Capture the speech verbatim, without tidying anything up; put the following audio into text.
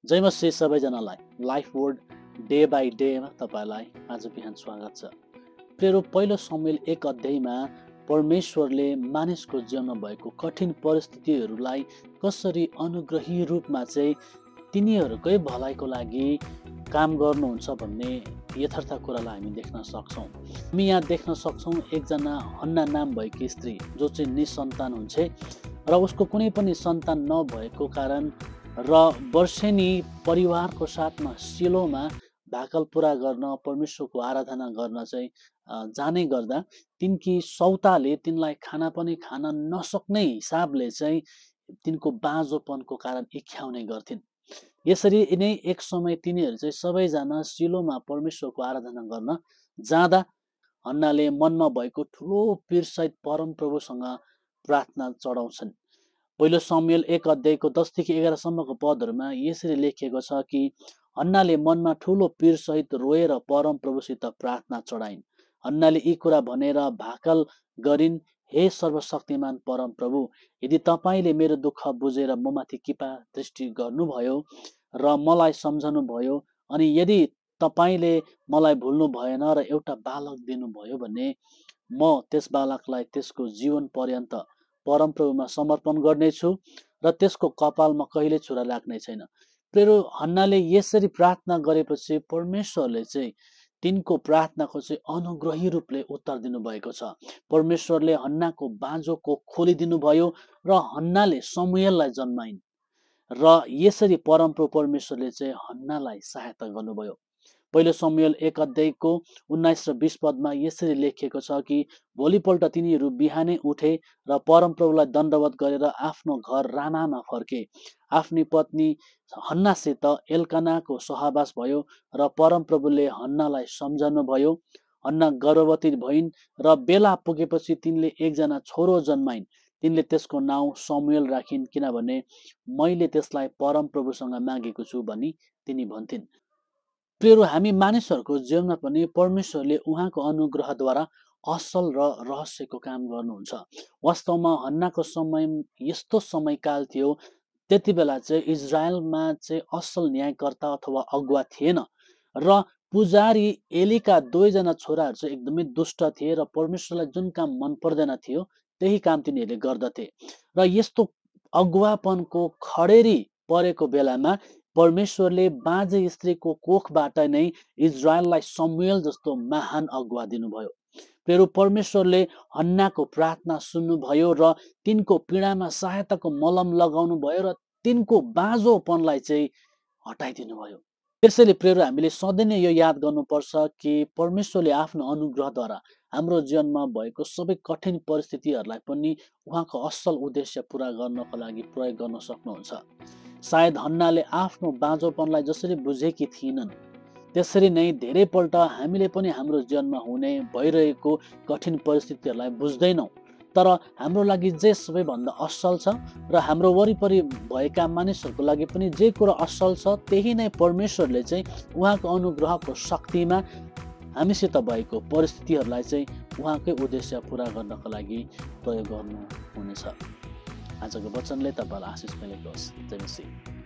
जय मसी सबैजनालाई life word day by डेमा तपाईँलाई आज बिहान स्वागत छ। प्रेरो पहिलो समुएल एक अध्यायमा परमेश्वरले मानिसको जीवनमा भएको कठिन परिस्थितिहरूलाई कसरी अनुग्रही रूपमा चाहिँ तिनीहरूकै भलाइको लागि काम गर्नुहुन्छ भन्ने यथार्थ कुरालाई हामी देख्न सक्छौँ। हामी यहाँ देख्न सक्छौँ एकजना हन्ना नाम भएकी स्त्री जो चाहिँ निसन्तान हुन्छे र उसको कुनै पनि सन्तान नभएको कारण र वर्षेनी परिवारको साथमा सिलोमा भाकल पुरा गर्न परमेश्वरको आराधना गर्न चाहिँ जाने गर्दा तिनकी सौताले तिनलाई खाना पनि खान नसक्ने हिसाबले चाहिँ तिनको बाँझोपनको कारण इख्याउने गर्थिन्। यसरी नै एक समय तिनीहरू चाहिँ सबैजना सिलोमा परमेश्वरको आराधना गर्न जाँदा हन्नाले मनमा भएको ठुलो पीरसहित परमप्रभुसँग प्रार्थना चढाउँछन्। पहिलो समुएल एक अध्यायको दसदेखि एघारसम्मको पदहरूमा यसरी लेखिएको छ कि हन्नाले मनमा ठुलो पीरसहित रोएर परमप्रभुसित प्रार्थना चढाइन्। हन्नाले यी कुरा भनेर भाकल गरिन्, हे सर्वशक्तिमान परमप्रभु, यदि तपाईँले मेरो दुःख बुझेर ममाथि कृपा दृष्टि गर्नुभयो र मलाई सम्झनु भयो अनि यदि तपाईँले मलाई भुल्नु भएन र एउटा बालक दिनुभयो भने म त्यस बालकलाई त्यसको जीवन पर्यन्त परमप्रभुमा समर्पण गर्नेछु र त्यसको कपालमा कहिले छुरा लाग्ने छैन। प्रेरो हन्नाले यसरी प्रार्थना गरेपछि परमेश्वरले चाहिँ तिनको प्रार्थनाको चाहिँ अनुग्रही रूपले उत्तर दिनुभएको छ। परमेश्वरले हन्नाको बाँझोको खोलिदिनु भयो र हन्नाले समुएललाई जन्माइन् र यसरी परमप्रभु परमेश्वरले चाहिँ हन्नालाई सहायता गर्नुभयो। पहिलो समुएल एक अध्यायको उन्नाइस र बीस पदमा यसरी लेखिएको छ कि भोलिपल्ट तिनीहरू बिहानै उठे र परमप्रभुलाई दण्डवत गरेर आफ्नो घर रामामा फर्के। आफ्नी पत्नी हन्नासित एल्कानाको सहवास भयो र परमप्रभुले हन्नालाई सम्झनु भयो। हन्ना गर्भवती भइन् र बेला पुगेपछि तिनले एकजना छोरो जन्माइन्। तिनले त्यसको नाउँ समुएल राखिन्, किनभने मैले त्यसलाई परमप्रभुसँग मागेको छु भनी तिनी भन्थिन्। प्रियहरू, हामी मानिसहरूको जीवनमा पनि परमेश्वरले उहाँको अनुग्रहद्वारा असल र रहस्यको काम गर्नुहुन्छ। वास्तवमा हन्नाको समय यस्तो समयकाल थियो, त्यति बेला चाहिँ इजरायलमा चाहिँ असल न्यायकर्ता अथवा अगुवा थिएन र पुजारी एलीका दुईजना छोराहरू चाहिँ एकदमै दुष्ट थिए र परमेश्वरलाई जुन काम मन पर्दैन थियो त्यही काम तिनीहरूले गर्दथे र यस्तो अगुवापनको खडेरी परेको बेलामा परमेश्वरले बाँझे स्त्रीको कोखबाट नै इजरायललाई समुएल जस्तो महान अगुवा दिनुभयो। फेरि परमेश्वरले हन्नाको प्रार्थना सुन्नुभयो र तिनको पीडामा सहायताको मलम लगाउनु भयो र तिनको बाँझोपनलाई चाहिँ हटाइदिनु भयो। त्यसैले प्रेरो हामीले सधैँ नै यो याद गर्नुपर्छ कि परमेश्वरले आफ्नो अनुग्रहद्वारा हाम्रो जीवनमा भएको सबै कठिन परिस्थितिहरूलाई पनि उहाँको असल उद्देश्य पुरा गर्नको लागि प्रयोग गर्न सक्नुहुन्छ। सायद हन्नाले आफ्नो बाँझोपनलाई जसरी बुझेकी थिएनन् त्यसरी नै धेरैपल्ट हामीले पनि हाम्रो जीवनमा हुने भइरहेको कठिन परिस्थितिहरूलाई बुझ्दैनौँ, तर हाम्रो लागि जे सबैभन्दा असल छ र हाम्रो वरिपरि भएका मानिसहरूको लागि पनि जे कुरा असल छ त्यही नै परमेश्वरले चाहिँ उहाँको अनुग्रहको शक्तिमा हामीसित भएको परिस्थितिहरूलाई चाहिँ उहाँकै उद्देश्य पुरा गर्नको लागि प्रयोग गर्नुहुनेछ। आजको वचनले तपाईँलाई आशिष मिलेको होस्। जय मसीह।